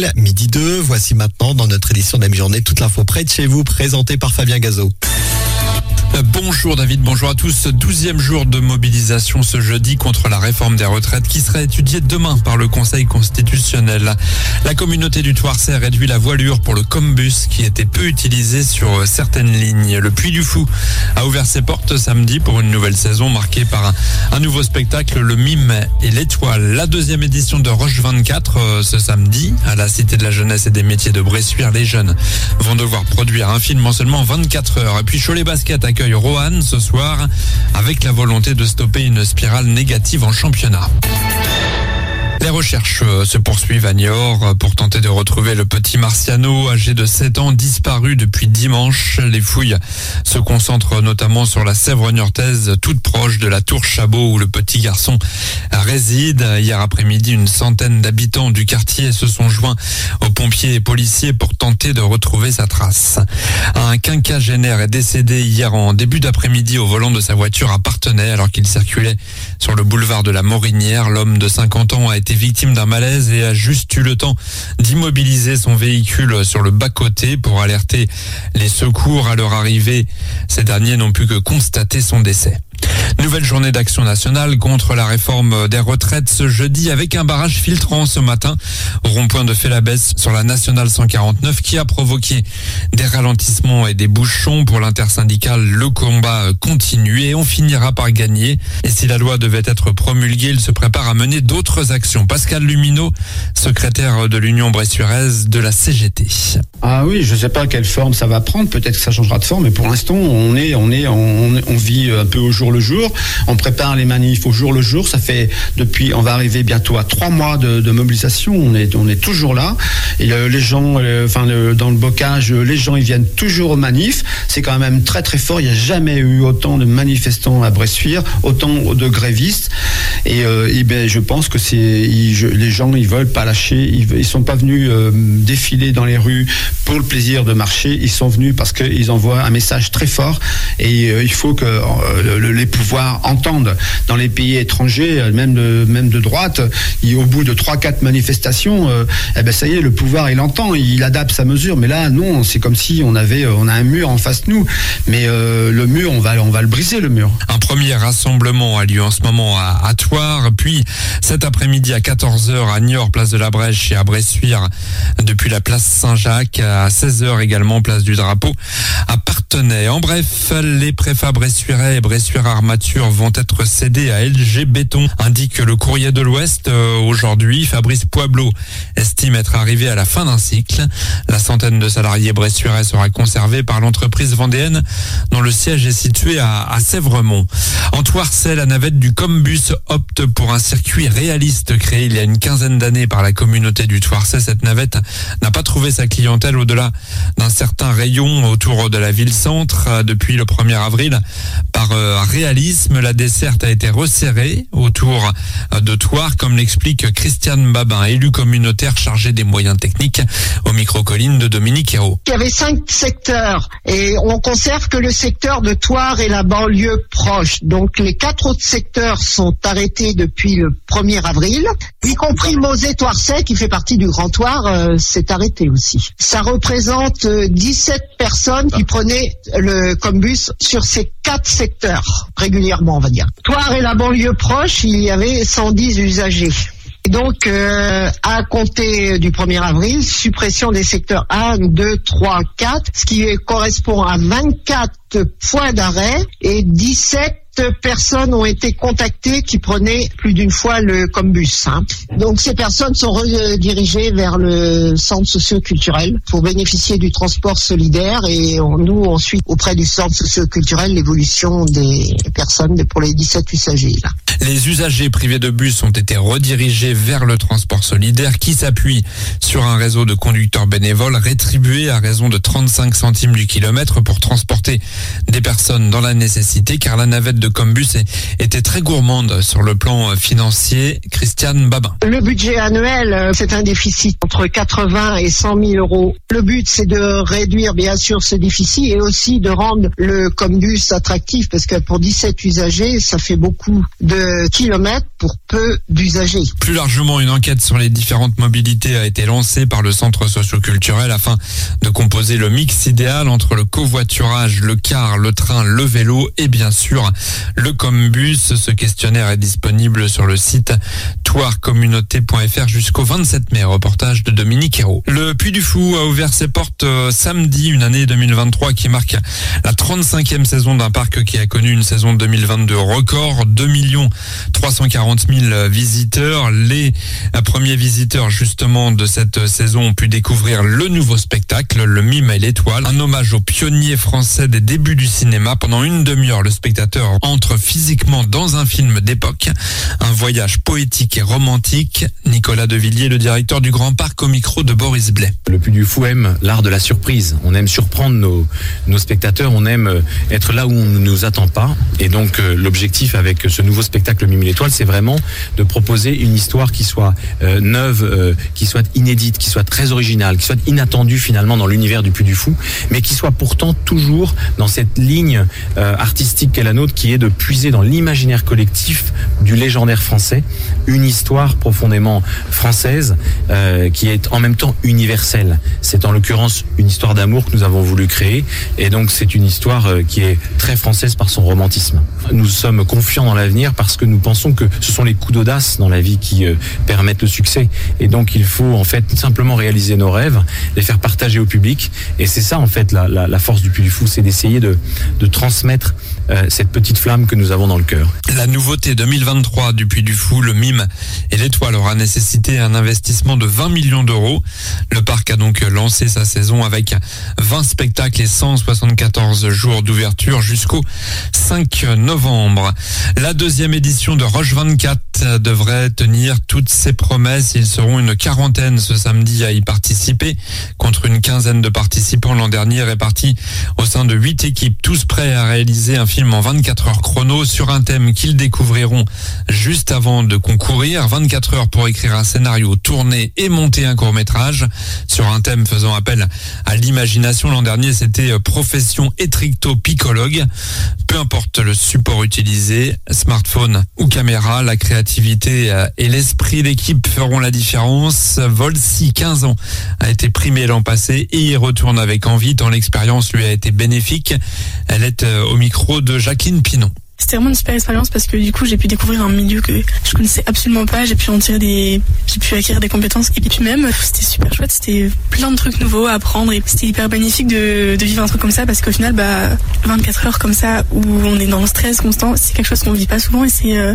Nouvelle, midi 2. Voici maintenant dans notre édition de la mi-journée toute l'info près de chez vous, présentée par Fabien Gazot. Bonjour David, bonjour à tous. 12e jour de mobilisation ce jeudi contre la réforme des retraites qui sera étudiée demain par le Conseil constitutionnel. La communauté du Thouarçais réduit la voilure pour le Combus qui était peu utilisé sur certaines lignes. Le Puy du Fou a ouvert ses portes samedi pour une nouvelle saison marquée par un nouveau spectacle, le Mime et l'Étoile. La deuxième édition de Roche 24 ce samedi à la Cité de la Jeunesse et des Métiers de Bressuire. Les jeunes vont devoir produire un film en seulement 24 heures. Et puis Cholet Basket accueille Roanne ce soir avec la volonté de stopper une spirale négative en championnat. Les recherches se poursuivent à Niort pour tenter de retrouver le petit Marciano âgé de 7 ans disparu depuis dimanche. Les fouilles se concentrent notamment sur la Sèvre niortaise, toute proche de la tour Chabot où le petit garçon réside. Hier après-midi, une centaine d'habitants du quartier se sont joints aux pompiers et policiers pour tenter de retrouver sa trace. Un quinquagénaire est décédé hier en début d'après-midi au volant de sa voiture à Parthenay alors qu'il circulait sur le boulevard de la Morinière. L'homme de 50 ans a été victime d'un malaise et a juste eu le temps d'immobiliser son véhicule sur le bas-côté pour alerter les secours. À leur arrivée, ces derniers n'ont pu que constater son décès. Nouvelle journée d'action nationale contre la réforme des retraites ce jeudi avec un barrage filtrant ce matin au rond-point de Félabès sur la nationale 149 qui a provoqué des ralentissements et des bouchons. Pour l'intersyndicale, le combat continue et on finira par gagner. Et si la loi devait être promulguée, il se prépare à mener d'autres actions. Pascal Lumineau, secrétaire de l'Union bressuiraise de la CGT. Ah oui, je ne sais pas quelle forme ça va prendre. Peut-être que ça changera de forme, mais pour l'instant, on vit un peu au jour le jour. On prépare les manifs au jour le jour. Ça fait on va arriver bientôt à 3 mois de mobilisation. On est toujours là. Et les gens, dans le bocage, les gens ils viennent toujours aux manifs. C'est quand même très très fort. Il n'y a jamais eu autant de manifestants à Bressuire, autant de grévistes. Et je pense que les gens ils veulent pas lâcher. Ils sont pas venus défiler dans les rues pour le plaisir de marcher. Ils sont venus parce qu'ils envoient un message très fort. Et il faut que les pouvoirs entendent. Dans les pays étrangers, même de droite, au bout de 3-4 manifestations, ça y est, le pouvoir il entend, il adapte sa mesure. Mais là, non, c'est comme si on a un mur en face de nous. Mais le mur, on va le briser, le mur. Un premier rassemblement a lieu en ce moment à Thouars, puis cet après-midi à 14h à Niort, place de la Brèche, et à Bressuire depuis la place Saint-Jacques, à 16h également place du Drapeau à Parthenay. En bref, les préfats bressuirais et Bressuire Armature vont être cédés à LG Béton, indique le Courrier de l'Ouest aujourd'hui. Fabrice Poiblot estime être arrivé à la fin d'un cycle. La centaine de salariés bressuirais sera conservée par l'entreprise vendéenne dont le siège est situé à Sèvremont. En Thouarçais, la navette du Combus opte pour un circuit réaliste créé il y a une quinzaine d'années par la communauté du Thouarçais. Cette navette n'a pas trouvé sa clientèle au-delà d'un certain rayon autour de la ville-centre. Depuis le 1er avril, par réalisme, la desserte a été resserrée autour de Thouars, comme l'explique Christiane Babin, élue communautaire chargée des moyens techniques, au micro-colline de Dominique Hérault. Il y avait 5 secteurs et on conserve que le secteur de Thouars et la banlieue proche. Donc les 4 autres secteurs sont arrêtés depuis le 1er avril, y compris Mauzé-Thouarçais qui fait partie du Grand Thouars, s'est arrêté aussi. Ça représente 17 personnes qui prenaient le Combus sur ces 4 secteurs régulièrement, on va dire. Thouars et la banlieue proche, il y avait 110 usagers. Et donc, à compter du 1er avril, suppression des secteurs 1, 2, 3, 4, ce qui correspond à 24 points d'arrêt et 17 personnes ont été contactées qui prenaient plus d'une fois le Combus. Donc ces personnes sont redirigées vers le centre socio-culturel pour bénéficier du transport solidaire et nous on suit auprès du centre socio-culturel l'évolution des personnes pour les 17 usagers. Là. Les usagers privés de bus ont été redirigés vers le transport solidaire qui s'appuie sur un réseau de conducteurs bénévoles rétribués à raison de 35 centimes du kilomètre pour transporter des personnes dans la nécessité, car la navette de Combus était très gourmande sur le plan financier. Christiane Babin. Le budget annuel, c'est un déficit entre 80 et 100 000 euros. Le but, c'est de réduire bien sûr ce déficit et aussi de rendre le Combus attractif, parce que pour 17 usagers, ça fait beaucoup de kilomètres pour peu d'usagers. Plus largement, une enquête sur les différentes mobilités a été lancée par le centre socio-culturel afin de composer le mix idéal entre le covoiturage, le car, le train, le vélo et bien sûr le Combus. Ce questionnaire est disponible sur le site thoirecommunauté.fr jusqu'au 27 mai. Reportage de Dominique Hérault. Le Puy du Fou a ouvert ses portes samedi, une année 2023 qui marque la 35e saison d'un parc qui a connu une saison 2022 record, 2 340 000 visiteurs. Les premiers visiteurs justement de cette saison ont pu découvrir le nouveau spectacle, Le Mime et l'Étoile, un hommage aux pionniers français des débuts du cinéma. Pendant une demi-heure, le spectateur entre physiquement dans un film d'époque, un voyage poétique et romantique. Nicolas Devilliers, le directeur du Grand Parc, au micro de Boris Blais. Le Puy du Fou aime l'art de la surprise. On aime surprendre nos spectateurs, on aime être là où on ne nous attend pas. Et donc l'objectif avec ce nouveau spectacle Le Mime et l'Étoile, c'est vraiment de proposer une histoire qui soit neuve, qui soit inédite, qui soit très originale, qui soit inattendue finalement dans l'univers du Puy du Fou, mais qui soit pourtant toujours dans cette ligne artistique qu'est la nôtre, qui est de puiser dans l'imaginaire collectif du légendaire français une histoire profondément française qui est en même temps universelle. C'est en l'occurrence une histoire d'amour que nous avons voulu créer, et donc c'est une histoire qui est très française par son romantisme. Nous sommes confiants dans l'avenir parce que nous pensons que ce sont les coups d'audace dans la vie qui permettent le succès, et donc il faut en fait simplement réaliser nos rêves, les faire partager au public, et c'est ça en fait la force du Puy du Fou, c'est d'essayer de transmettre cette petite flamme que nous avons dans le cœur. La nouveauté 2023 du Puy du Fou, Le Mime et l'Étoile, aura nécessité un investissement de 20 millions d'euros. Le parc a donc lancé sa saison avec 20 spectacles et 174 jours d'ouverture jusqu'au 5 novembre. La deuxième édition de Roche 24 devrait tenir toutes ses promesses. Ils seront une quarantaine ce samedi à y participer, contre une quinzaine de participants l'an dernier, répartis au sein de 8 équipes, tous prêts à réaliser un film en 24 heures chrono sur un thème qu'ils découvriront juste avant de concourir. 24 heures pour écrire un scénario, tourner et monter un court-métrage sur un thème faisant appel à l'imagination. L'an dernier, c'était profession étricto-picologue. Peu importe le support utilisé, smartphone ou caméra, la créativité et l'esprit d'équipe feront la différence. Volsi, 15 ans, a été primée l'an passé et y retourne avec envie tant l'expérience lui a été bénéfique. Elle est au micro de Jacqueline Pinon. C'était vraiment une super expérience parce que du coup j'ai pu découvrir un milieu que je connaissais absolument pas, j'ai pu acquérir des compétences, et puis même c'était super chouette, c'était plein de trucs nouveaux à apprendre, et c'était hyper bénéfique de vivre un truc comme ça, parce qu'au final 24 heures comme ça où on est dans le stress constant, c'est quelque chose qu'on vit pas souvent, et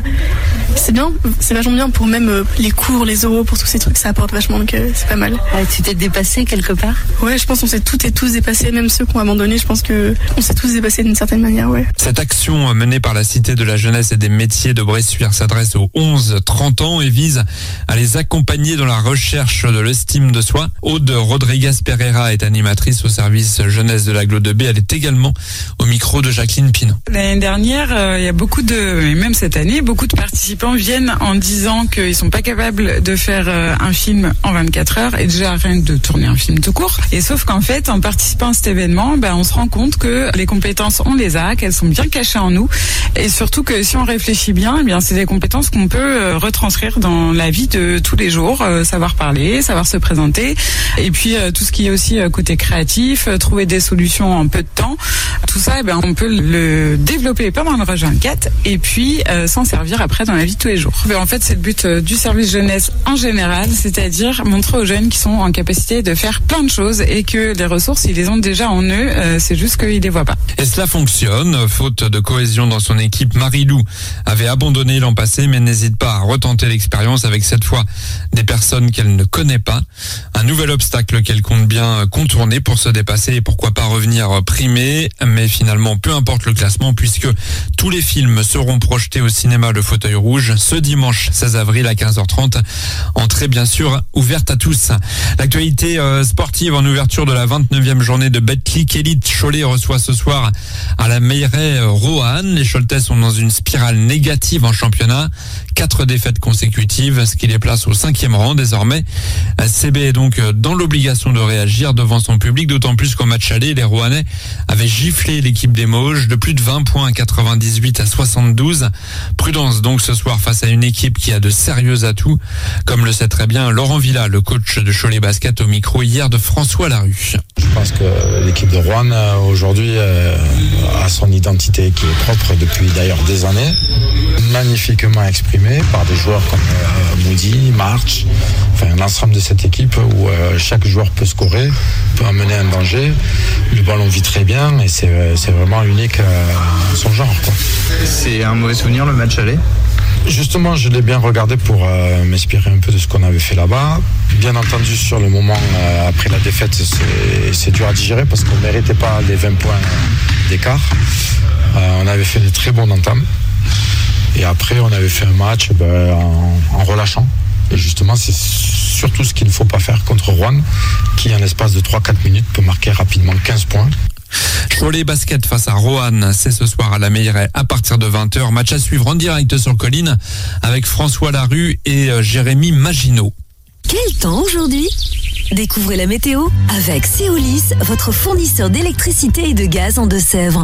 c'est bien, c'est vachement bien pour même les cours, les oraux, pour tous ces trucs, ça apporte vachement, donc c'est pas mal. Tu t'es dépassé quelque part? Ouais, je pense qu'on s'est toutes et tous dépassés, même ceux qui ont abandonné, je pense que on s'est tous dépassés d'une certaine manière, ouais. Cette action menée par la Cité de la Jeunesse et des Métiers de Bressuire s'adresse aux 11-30 ans et vise à les accompagner dans la recherche de l'estime de soi. Aude Rodriguez Pereira est animatrice au service jeunesse de l'Agglo de B. Elle est également au micro de Jacqueline Pinon. L'année dernière, il y a et même cette année, beaucoup de participants viennent en disant qu'ils sont pas capables de faire un film en 24 heures, et déjà rien que de tourner un film tout court. Et sauf qu'en fait, en participant à cet événement, on se rend compte que les compétences, on les a, qu'elles sont bien cachées en nous, et surtout que si on réfléchit bien, c'est des compétences qu'on peut retranscrire dans la vie de tous les jours, savoir parler, savoir se présenter, et puis tout ce qui est aussi côté créatif, trouver des solutions en peu de temps. Tout ça, on peut le développer pendant le Roche 24 et puis s'en servir après dans la vie de tous les jours. En fait, c'est le but du service jeunesse en général, c'est-à-dire montrer aux jeunes qui sont en capacité de faire plein de choses et que les ressources, ils les ont déjà en eux, c'est juste qu'ils les voient pas. Et cela fonctionne. Faute de cohésion dans son équipe, Marie-Lou avait abandonné l'an passé, mais n'hésite pas à retenter l'expérience avec cette fois des personnes qu'elle ne connaît pas. Un nouvel obstacle qu'elle compte bien contourner pour se dépasser et pourquoi pas revenir primée. Mais finalement, peu importe le classement puisque tous les films seront projetés au cinéma Le Fauteuil Rouge ce dimanche 16 avril à 15h30. Entrée bien sûr ouverte à tous. L'actualité sportive en ouverture de la 29e journée de Betclic Elite. Cholet reçoit ce soir à la Meilleray Roanne. Les Choletais sont dans une spirale négative en championnat. 4 défaites consécutives, ce qui les place au 5e rang désormais. CB est donc dans l'obligation de réagir devant son public, d'autant plus qu'au match aller, les Roannais avaient giflé l'équipe des Mauges de plus de 20 points, 98 à 72. Prudence donc ce soir face à une équipe qui a de sérieux atouts, comme le sait très bien Laurent Villa, le coach de Cholet Basket, au micro hier de François Larue. Je pense que l'équipe de Roanne aujourd'hui a son identité qui est propre depuis d'ailleurs des années, magnifiquement exprimée par des joueurs comme Moody, March, enfin l'ensemble de cette équipe où chaque joueur peut scorer, peut amener un danger, le ballon vit très bien et c'est vraiment unique à son genre, quoi. C'est un mauvais souvenir le match aller ? Justement, je l'ai bien regardé pour m'inspirer un peu de ce qu'on avait fait là-bas. Bien entendu, sur le moment, après la défaite, c'est dur à digérer parce qu'on ne méritait pas les 20 points d'écart. On avait fait de très bons entames. Et après, on avait fait un match en relâchant. Et justement, c'est surtout ce qu'il ne faut pas faire contre Roanne, qui en l'espace de 3-4 minutes peut marquer rapidement 15 points. Cholet Basket face à Roanne, c'est ce soir à la Meilleray à partir de 20h. Match à suivre en direct sur Colline avec François Larue et Jérémy Maginot. Quel temps aujourd'hui ? Découvrez la météo avec Céolis, votre fournisseur d'électricité et de gaz en Deux-Sèvres.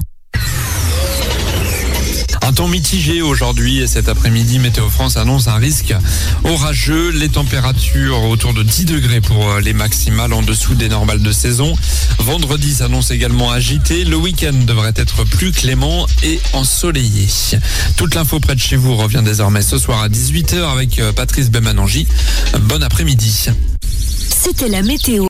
Un temps mitigé aujourd'hui et cet après-midi, Météo France annonce un risque orageux. Les températures autour de 10 degrés pour les maximales en dessous des normales de saison. Vendredi s'annonce également agité. Le week-end devrait être plus clément et ensoleillé. Toute l'info près de chez vous revient désormais ce soir à 18h avec Patrice Bemanangi. Bon après-midi. C'était la météo.